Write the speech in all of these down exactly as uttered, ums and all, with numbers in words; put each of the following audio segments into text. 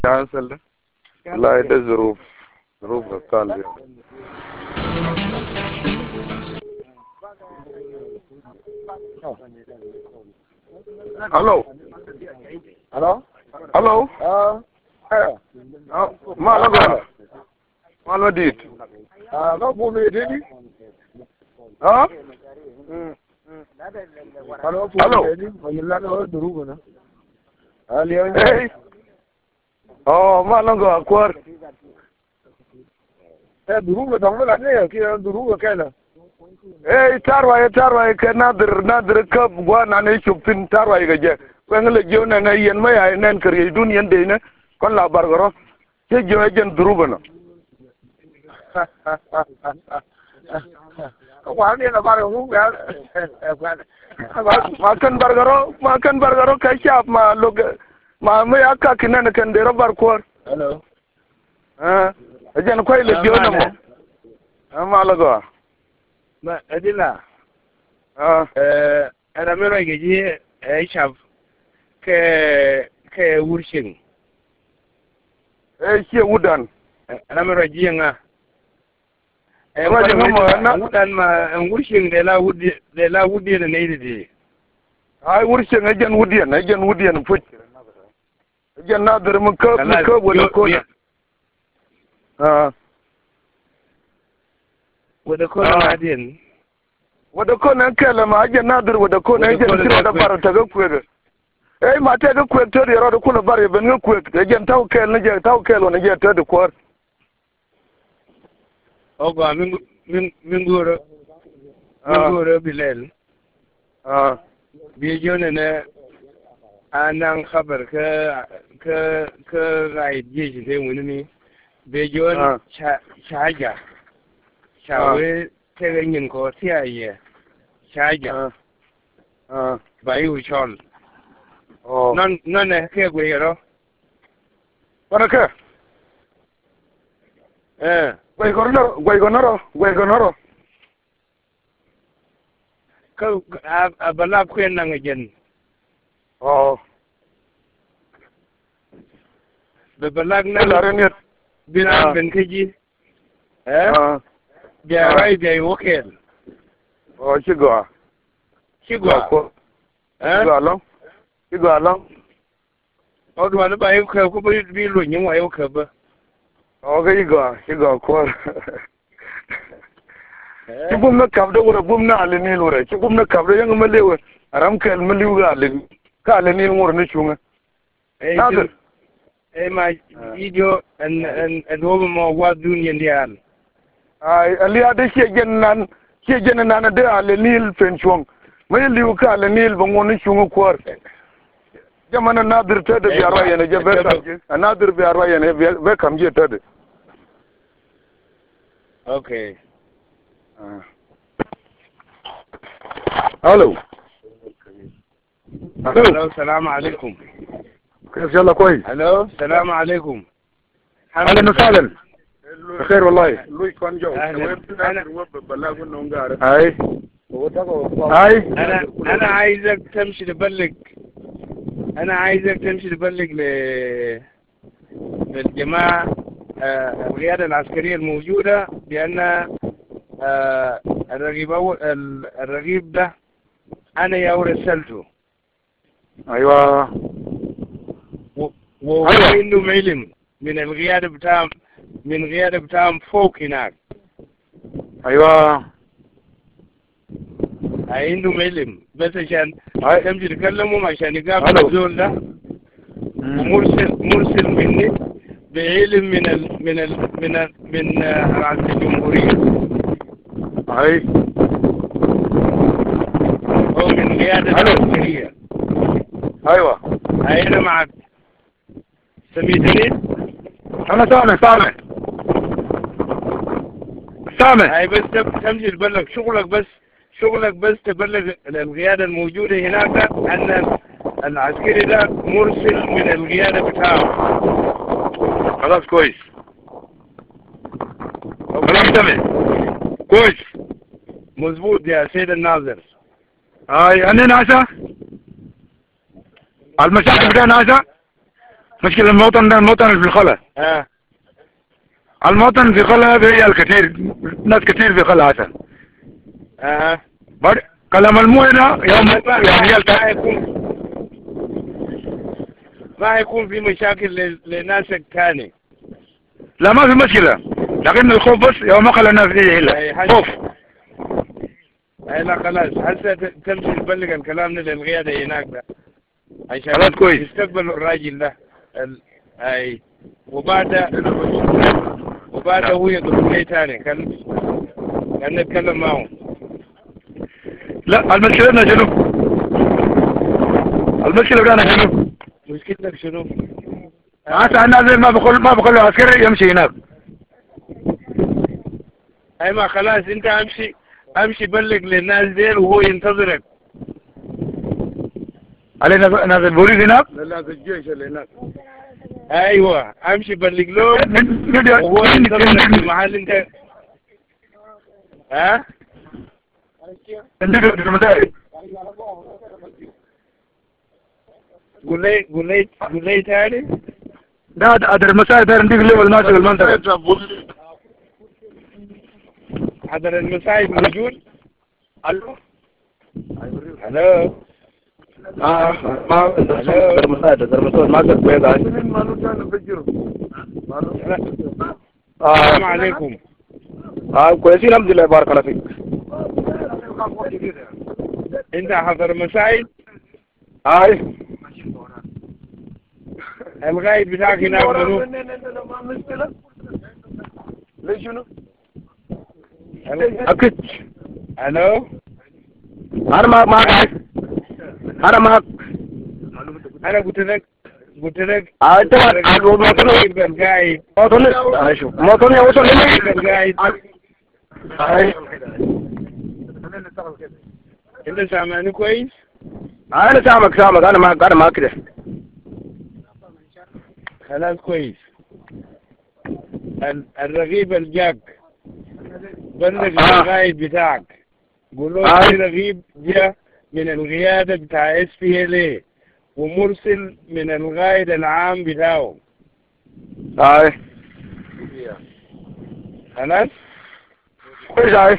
كانسل والله ده ظروف ظروف قال الو الو الو اه اه ما لقى ما لديت اه ما بو ميدني ها الو بو الو ميدني ولا لا دروبنا اليوم ايه اه ما لقى كوار دروبة تعمل عليها كده دروبة كده ايه تاروا تاروا كنادر نادر كب وانا نشوفين تاروا يجي وين جونا نين ما ينن كري دنيا دينا كل برغرو تيجي اجن دروبنا وعني انا بعرف makan bargaro makan bargaro kai shap ma log ma me aka kinan kan de rabar kor hello eh ajan koy le jona mo ama lago ما ادلا ah eh ana mero geji eh shaf ke ke wurshin eh shi wudan ana mero jiya eh Raja ngamo na wudan ma wurshin de la wudi de la wudi ne ne de ai wurshin ajan wudiyan ajan wudiyan fuch ajan nadir mun ka mun ka wala ko ah wada ko na din wada ko nan kala ma ajan nadir wada ko nan ajan kira da bar ta ga kuega eh ma ta ga kuega to da kula bar ben ga kuega ajan taw kel ne je taw kel ne je ta da ko ogo min min min goro min goro bilal ah bi jone ne anan khabar ka ka ka rai je ji dai wani ne bi jon shaja shawe ta ganin ko tiyaye shaja ah bai wuchon oh non non ne ke gwero para ka eh Guay gonoro, guay gonoro, guay gonoro. ka abala ko nan ngajen Oh. be balag na La net. binan ben keji eh Ah. biya rai biya wokel Oh, chigwa. chigwa ko. eh Chigwa long. Chigwa long. o do na ba ko ko bi bi lo nyin wa yo ka ba Oh, ga igwa, chigwa ko. Chigum na kabda wura gum na alini lura. Chigum na kabda yang malewa. Aram kel maliwa alini. Ka alini ngor ni chunga. eh eh ma video en en en wo mo wa dunya ndial Ai, ali ade che gennan, che gennan na de alini penchong. Mai liu ka alini bangoni chunga ko. Jamana nadir ta da biyarwa yana je be kam nadir biyarwa yana be kam je ta da okay الو الو السلام عليكم كيف يلا كويس الو السلام عليكم اهلا وسهلا بخير والله لوي كون جو انا اي اي انا انا عايزك تمشي تبلغ انا عايزك تمشي تبلغ ل للجماعه القياده العسكريه الموجوده بان الرغيب الرغيب ده انا يا ورسلته ايوه وهو عنده علم من القياده بتاع من القياده بتاعهم فوق هناك ايوه عنده علم بس عشان تمشي تكلمهم عشان يقابل الزول ده ومرسل مرسل مني بعلم من ال من ال من ال من رئاسة الجمهورية. اي هو من قيادة العسكرية. ايوه انا معك. سميتني؟ انا سامع سامع سامع. هاي بس تمشي تبلغ شغلك بس شغلك بس تبلغ القيادة الموجودة هناك ان العسكري ده مرسل من القيادة بتاعه. خلاص كويس. خلاص سامع كويس. مظبوط يا سيد الناظر. هاي انا ناسا المشاكل بتاع ناسا مشكلة الموطن ده الموطن في الخلا. اه الموطن في خلا في الكثير ناس كثير في خلا هسه. اه بعد كلام المويه يوم يعني ما يكون ما يكون في مشاكل للناس الثاني. لا ما في مشكلة، لكن الخوف بس يوم ما خلى الناس دي إلا خوف. اي لا خلاص هسه تمشي تبلغ الكلام للقيادة هناك ده عشان خلاص كويس. يستقبلوا الراجل ده ال... اي وبعد وبعد هو يضرب لي ثاني كان كان نتكلم معه. لا المشكلة أنا شنو؟ المشكلة أنا شنو؟ مشكلتك شنو؟ هسه الناس ما بخل ما بخلوا عسكري يمشي هناك. اي ما خلاص انت امشي امشي بلغ للناس ديل وهو ينتظرك. على ناس البوليس هناك؟ ناس الجيش اللي هناك. ايوه امشي بلغ له وهو ينتظرك في المحل انت. ها؟ قول لي قول لي قول لي تاني. لا هذا المسائل ده عندك اللي ماسك المنطقة. هذا المساعد موجود؟ الو الو اه ما هذا المسائل هذا المسائل ما قد بيض عايز. السلام عليكم. اه كويسين الحمد لله بارك الله فيك. انت حضر مساعد؟ هاي الغايد بتاعك هناك منو؟ ليش شنو؟ أكيد. الو أنا ما ما أنا ما انا قلت لك قلت لك آه أنت ما ما تقول القايد ما تقول أشوف ما تقول يا وصل لي القايد. هاي انت سامعني كويس؟ أنا سامك سامك أنا ما أنا ما كده. خلاص كويس. الرغيب الجاك بلغ القائد بتاعك قول له في رغيب جاء من القيادة بتاع اس بي ال اي ومرسل من القائد العام بتاعه. هاي خلاص كويس هاي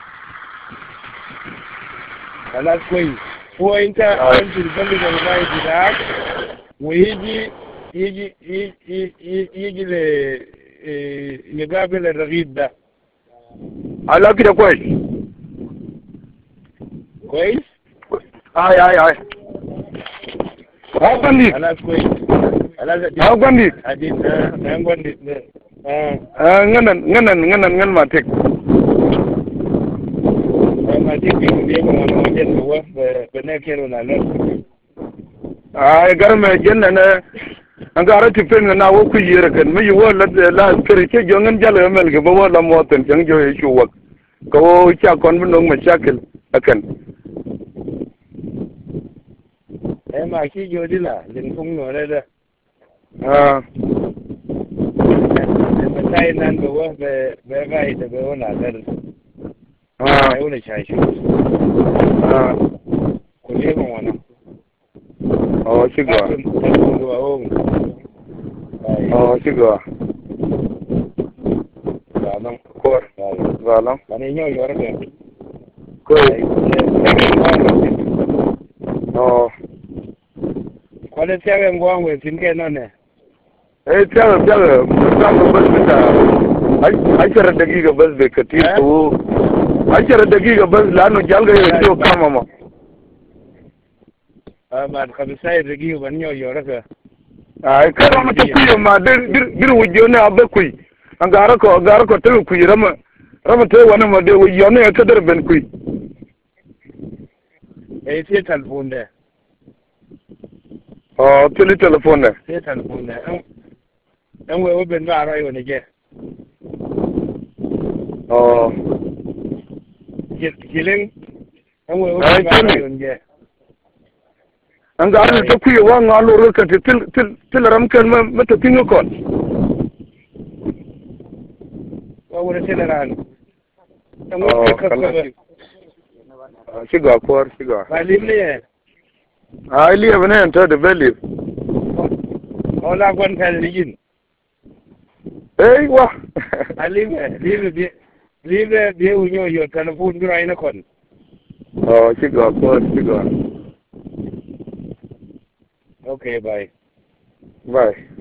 خلاص كويس. هو انت امشي تبلغ القائد بتاعك ويجي يجي يجي يجي, يجي ل يقابل الرغيب ده. على كده كويس كويس؟ هاي هاي هاي هاو بنديت خلاص كويس. خلاص هاو بنديت اديت اه نعم بنديت اه اه ننن ننن ننن ننن ما تك ما تك بيجي وانا وجدت هو بناكر ولا لا. هاي قرم جنن أنت عرفت فين أنا وكل يركن ما يقول لا لا كريكة جونن جل يملك بقول موطن جن جو يشوفك كوا يشاكون منهم مشاكل أكن. إيه ما كي جودي لا لنكون نورة ده. آه. المسائل نان بوا ب بغاية بوا نادر. آه. أيوة شاي شو. آه. كل يوم وانا. أوه شكرا. أوه شكرا. زالم. كور. زالم. أنا ينيو يورك. كويس. أوه. ولا تيجي نقوم وتنكي نونه. إيه تيجي تيجي نقوم بس بتاع عشرة دقيقة بس بكتير تو عشرة دقيقة بس لأنه جالس يسوي كم ما بعد خمسة دقيقة بنيو يورك. آه كلام ما تقول ما در در در وجهنا أبكي أنغارك أنغارك تلو كي رما رما تلو وانا ما در وجهنا يكدر بنكوي. إيه تي تلفون ده. آه تلي تلفون ده. تي تلفون ده. أم أم هو بنبع رأي ونجى. آه. جل جلين. أم هو بنبع رأي ونجى. أنغارك تقول وان على ركعة تل تل تل رم كان ما ما تتينو كون. وأول سنة آه خلاص. شجع كور شجع. معلم ليه؟ آه ليه بني أنت ده بلي. Hola con Kalin. Eh, wah. Alive, live dia. Live dia unyo yo telepon gerai na kon. Oh, cigar, kuat cigar. Okay, bye. Bye.